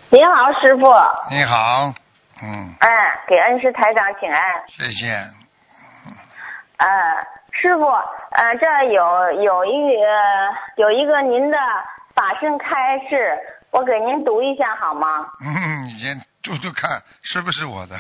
你好，师傅。 你好， 给恩师台长请安。 谢谢。 师傅，这有一个您的法身开示，我给您读一下好吗？ 你先读看是不是我的。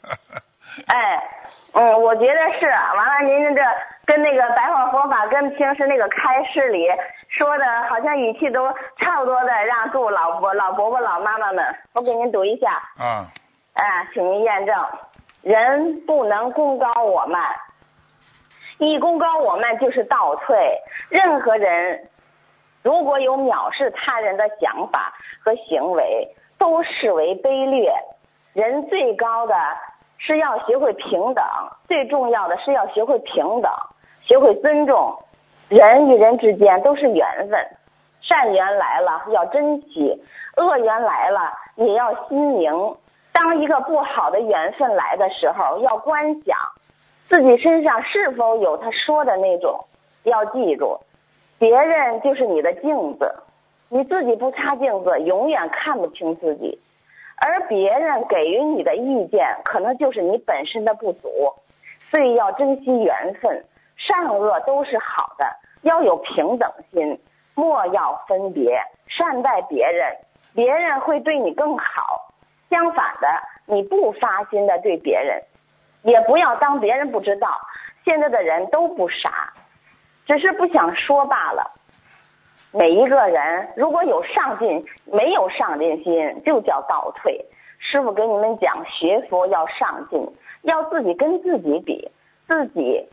我觉得是。完了，您这跟那个白话佛法跟平时那个开示里说的好像语气都差不多的，让诸老伯伯老妈妈们，我给您读一下。请您验证。人不能功高我慢，一功高我慢就是倒退。任何人如果有藐视他人的想法和行为，都视为卑劣。人最高的是要学会平等，最重要的是要学会平等，学会尊重。人与人之间都是缘分，善缘来了要珍惜，恶缘来了也要心明。当一个不好的缘分来的时候，要观想自己身上是否有他说的那种。要记住，别人就是你的镜子，你自己不擦镜子，永远看不清自己。而别人给予你的意见，可能就是你本身的不足。所以要珍惜缘分，善恶都是好的，要有平等心，莫要分别，善待别人，别人会对你更好。相反的，你不发心的对别人，也不要当别人不知道。现在的人都不傻，只是不想说罢了。每一个人如果有上进，没有上进心就叫倒退。师父跟你们讲，学佛要上进，要自己跟自己比，自己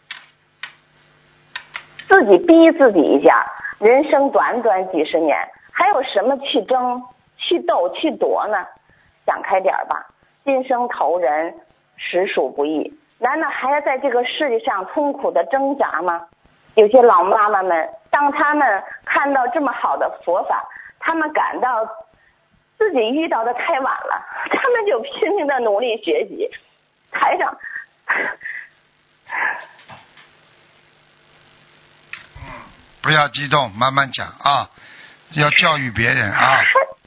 逼自己一下。人生短短几十年，还有什么去争去斗去夺呢？想开点吧，今生投人实属不易，难道还要在这个世界上痛苦的挣扎吗？有些老妈妈们，当他们看到这么好的佛法，他们感到自己遇到的太晚了，他们就拼命的努力学习。台上不要激动，慢慢讲啊，要教育别人啊。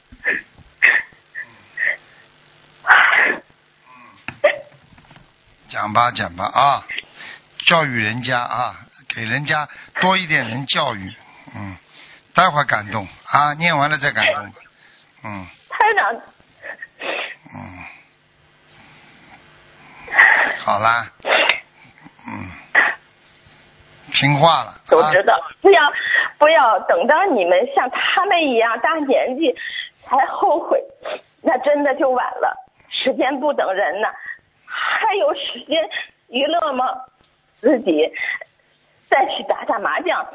讲吧啊，教育人家啊，给人家多一点人教育。待会儿感动啊，念完了再感动。 台长。 好啦。听话了。 都知道，不要等到你们像他们一样大年纪才后悔，那真的就晚了。时间不等人呢，还有时间娱乐吗？自己再去打打麻将，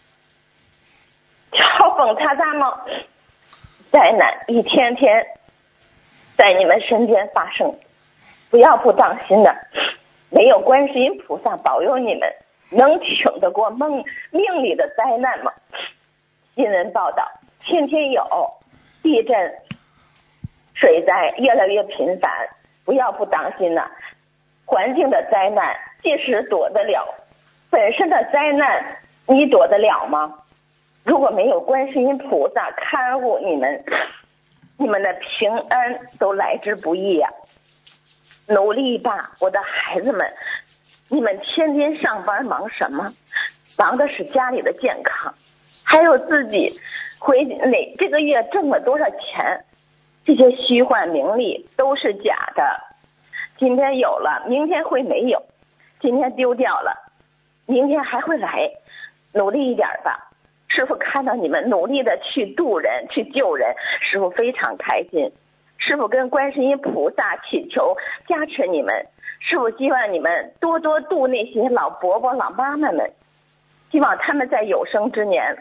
敲风擦擦吗？灾难一天天在你们身边发生，不要不当心的。没有观世音菩萨保佑你们，能挺得过命里的灾难吗？新闻报道天天有，地震水灾越来越频繁，不要不当心了。环境的灾难即使躲得了，本身的灾难你躲得了吗？如果没有观世音菩萨看护你们的平安都来之不易呀。努力吧，我的孩子们，你们天天上班忙什么？忙的是家里的健康，还有自己这个月挣了多少钱。这些虚幻名利都是假的，今天有了，明天会没有，今天丢掉了，明天还会来。努力一点吧，师父看到你们努力的去度人去救人，师父非常开心。师父跟观世音菩萨祈求加持你们，师父希望你们多多度那些老伯伯老妈妈们，希望他们在有生之年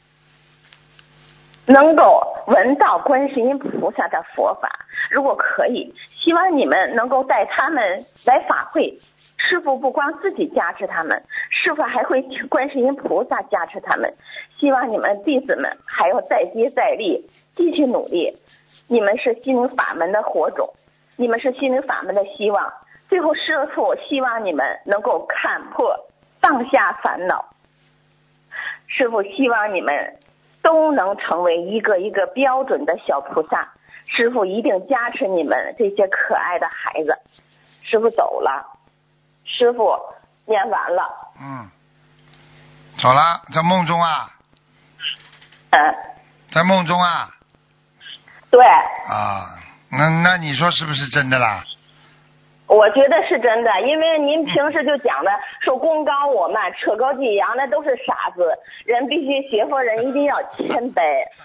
能够闻到观世音菩萨的佛法。如果可以，希望你们能够带他们来法会。师父不光自己加持他们，师父还会请观世音菩萨加持他们。希望你们弟子们还要再接再厉，继续努力。你们是心灵法门的火种，你们是心灵法门的希望。最后师父希望你们能够看破，放下烦恼。师父希望你们都能成为一个一个标准的小菩萨。师父一定加持你们这些可爱的孩子。师父走了，师父念完了。 走了，在梦中啊？在梦中啊？ 对。 啊，那你说是不是真的啦？ 我觉得是真的，因为您平时就讲的说功高我慢、扯高记扬，那都是傻子。人必须学佛人一定要谦卑。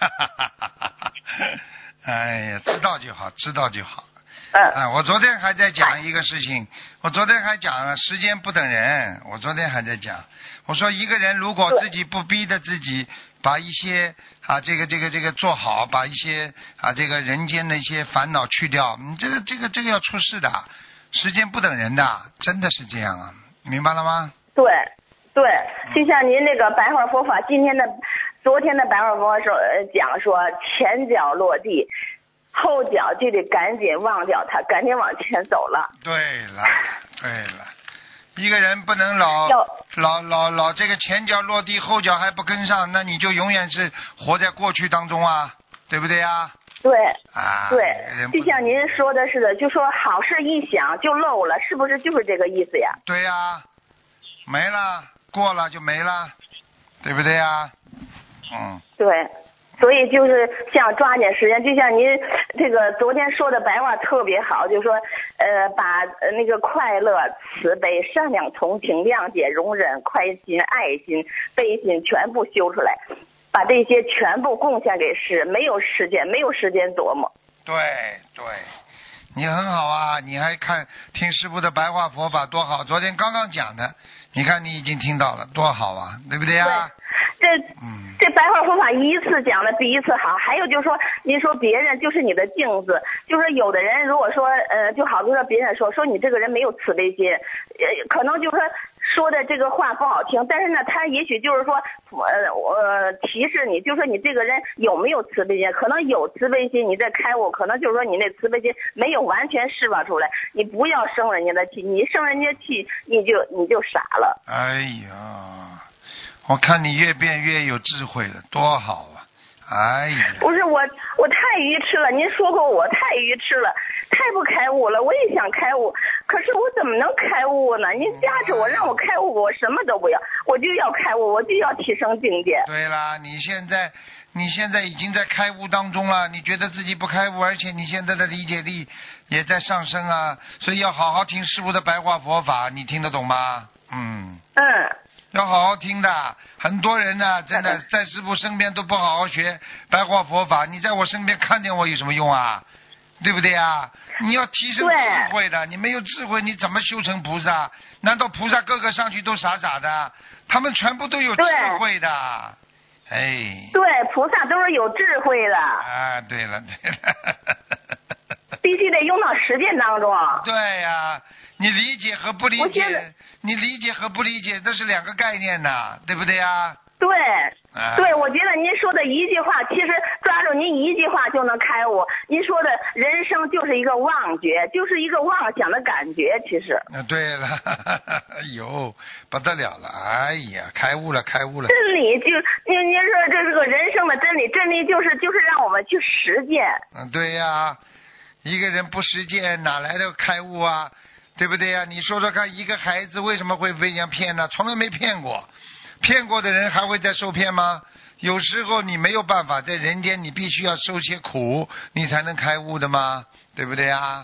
哎呀，知道就好，知道就好。我昨天还在讲一个事情，我昨天还讲了时间不等人。我昨天还在讲，我说一个人如果自己不逼着自己把一些这个做好，把一些这个人间的一些烦恼去掉，这个要出事的。时间不等人的，真的是这样啊，明白了吗？ 对，就像您那个白话佛法，昨天的白话佛法讲说，前脚落地，后脚就得赶紧忘掉它，赶紧往前走了。 对了，一个人不能老这个前脚落地，后脚还不跟上，那你就永远是活在过去当中啊，对不对呀？ 对，就像您说的似的，就说好事一想就漏了，是不是就是这个意思呀？ 对呀，没了，过了就没了，对不对呀？ 对，所以就是想抓紧时间，就像您这个昨天说的白话特别好，就说把那个快乐、慈悲、善良、同情、谅解、容忍、宽心、爱心、悲心全部修出来。把这些全部贡献给师，没有时间琢磨。 对，你很好啊，你还听师父的白话佛法多好，昨天刚刚讲的，你看你已经听到了，多好啊，对不对啊？ 这白话佛法一次讲的比一次好。还有就是说，您说别人就是你的镜子，就是有的人如果说就好比说别人说你这个人没有慈悲心，可能就是说的这个话不好听，但是呢，他也许就是说，提示你，就是说你这个人有没有慈悲心，可能有慈悲心，你在开悟，可能就是说你那慈悲心没有完全释放出来，你不要生人家的气，你生人家气，你就傻了。 哎呀，我看你越变越有智慧了，多好啊！哎呀， 不是我太愚痴了，您说过我太愚痴了，太不开悟了。我也想开悟，可是我怎么能开悟呢？您加持我，让我开悟，我什么都不要，我就要开悟，我就要提升境界。 对啦，你现在已经在开悟当中了，你觉得自己不开悟，而且你现在的理解力也在上升啊，所以要好好听师父的白话佛法，你听得懂吗？要好好听的。很多人呢，真的在师父身边都不好好学白话佛法，你在我身边看见我有什么用啊？对不对啊？你要提升智慧的，你没有智慧你怎么修成菩萨？难道菩萨个个上去都傻傻的？他们全部都有智慧的。对， 菩萨都是有智慧的。 对了必须得用到实践当中。 对呀，你理解和不理解，这是两个概念呐，对不对呀？ 对，我觉得您说的一句话，其实抓住您一句话就能开悟。您说的人生就是一个妄觉，就是一个妄想的感觉，其实。 对了，哎呦，不得了了，哎呀，开悟了。 真理就您说这是个人生的真理，真理就是让我们去实践。 对呀，一个人不实践哪来的开悟啊？对不对呀？你说说看，一个孩子为什么会被人家骗呢？从来没骗过。骗过的人还会再受骗吗？有时候你没有办法，在人间你必须要受些苦，你才能开悟的吗？对不对啊？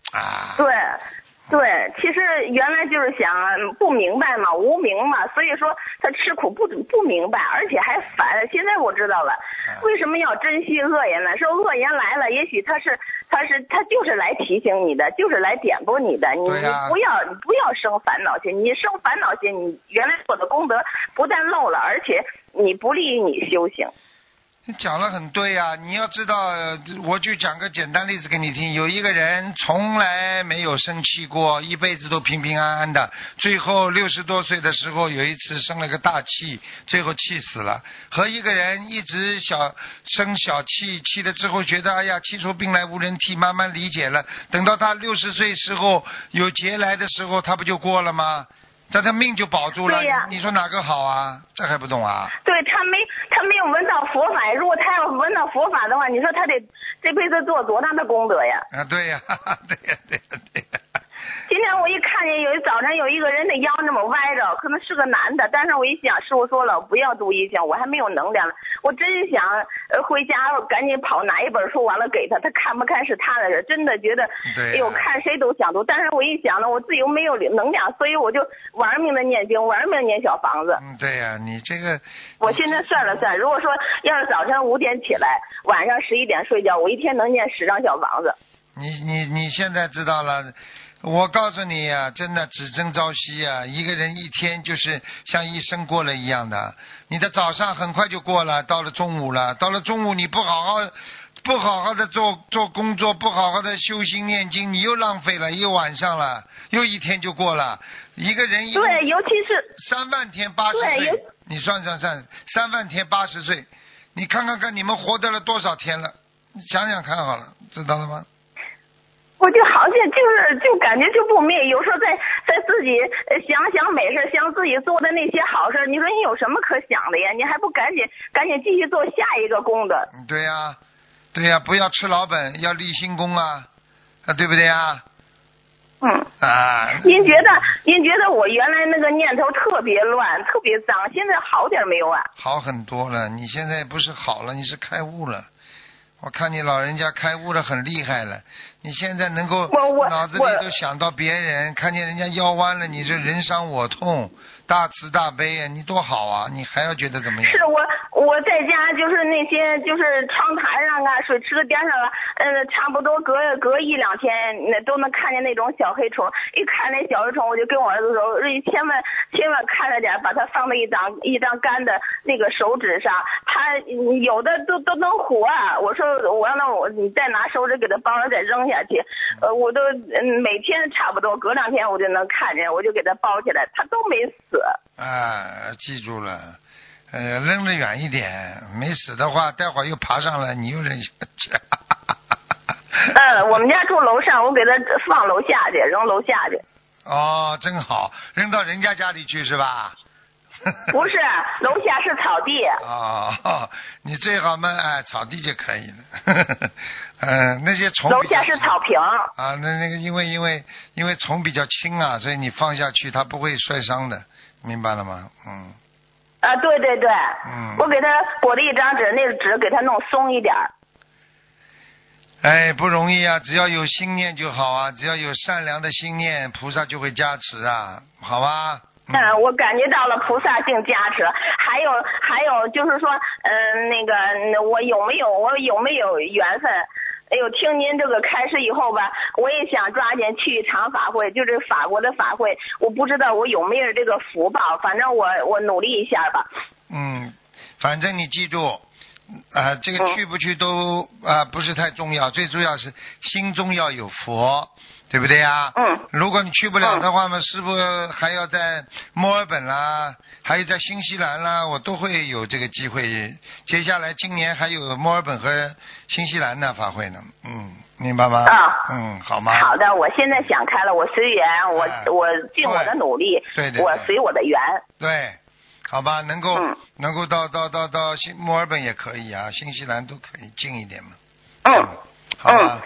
对，其实原来就是想不明白嘛，无明嘛，所以说他吃苦不明白，而且还烦。现在我知道了，为什么要珍惜恶言呢？说恶言来了，也许他就是来提醒你的，就是来点拨你的。你不要生烦恼心，你生烦恼心，你原来做的功德不但漏了，而且你不利于你修行。 你讲得很对啊，你要知道，我就讲个简单例子给你听。有一个人从来没有生气过，一辈子都平平安安的，最后60多岁的时候有一次生了个大气，最后气死了。和一个人一直生小气，气了之后觉得哎呀气出病来无人替，慢慢理解了，等到他60岁时候有劫来的时候，他不就过了吗？ 他命就保住了。 对呀， 你说哪个好啊？这还不懂啊？ 对，他没有闻到佛法，如果他要闻到佛法的话，你说他得这辈子做多大的功德呀？ 啊，对呀，对呀，对呀，对呀。 今天我一看见早晨有一个人的腰那么歪着，可能是个男的，但是我一想，师傅说了不要读一经，我还没有能量了，我真想回家赶紧跑拿一本书完了给他，他看不看是他的事，真的觉得，哎呦，看谁都想读，但是我一想呢，我自己又没有能量，所以我就玩命的念经，玩命念小房子。 对呀，你这个， 我现在算了算，如果说要是早晨5点起来，晚上11点睡觉，我一天能念10张小房子。 你现在知道了。我告诉你呀，真的只争朝夕啊！一个人一天就是像一生过了一样的。你的早上很快就过了，到了中午了，到了中午你不好好的做工作，不好好的修心念经，你又浪费了，又晚上了，又一天就过了。一个人对，尤其是 3万天80岁，你算3万天80岁，你看看你们活得了多少天了？你想想看好了，知道了吗？ 我就好像就感觉就不灭，有时候在自己想美事，想自己做的那些好事，你说你有什么可想的呀？你还不赶紧继续做下一个功德？ 对呀，不要吃老本，要立新功啊，对不对呀？您觉得我原来那个念头特别乱，特别脏，现在好点没有啊？ 好很多了，你现在不是好了，你是开悟了。我看你老人家开悟的很厉害了，你现在能够脑子里都想到别人，看见人家腰弯了，你这人伤我痛，大慈大悲啊，你多好啊，你还要觉得怎么样？ 是我在家就是那些就是窗台上啊，水池子边上啊，差不多隔1-2天那都能看见那种小黑虫，一看那小黑虫我就跟我儿子说，千万看着点，把它放在一张干的那个手指上，它有的都能活啊。我说你再拿手指给它包了再扔下去，我都每天差不多隔2天我就能看见，我就给它包起来，它都没死。 记住了。扔得远一点，没死的话，待会儿又爬上来，你又扔下去。 我们家住楼上，我给他放楼下去，扔楼下去。 哦，真好，扔到人家家里去是吧？ 不是，楼下是草地。 你最好嘛，草地就可以了。那些虫。 楼下是草坪。 那个因为虫比较轻啊，所以你放下去它不会摔伤的，明白了吗？ 对对对，我给他裹了一张纸，那个纸给他弄松一点。 不容易啊，只要有心念就好啊，只要有善良的心念，菩萨就会加持啊，好吧？ 我感觉到了菩萨性加持，还有就是说，那个我有没有缘分？哎呦，听您这个开示以后吧，我也想抓紧去一场法会，就是法国的法会，我不知道我有没有这个福报，反正我努力一下吧。 反正你记住，这个去不去都不是太重要，最重要是心中要有佛，对不对呀？如果你去不了的话嘛，师父还要在墨尔本啦，还有在新西兰啦，我都会有这个机会。接下来今年还有墨尔本和新西兰的法会呢，明白吗？好吗？ 好的，我现在想开了，我随缘，我尽我的努力， 对， 我随我的缘。 对。好吧，能够到墨尔本也可以啊，新西兰都可以近一点嘛。好吧。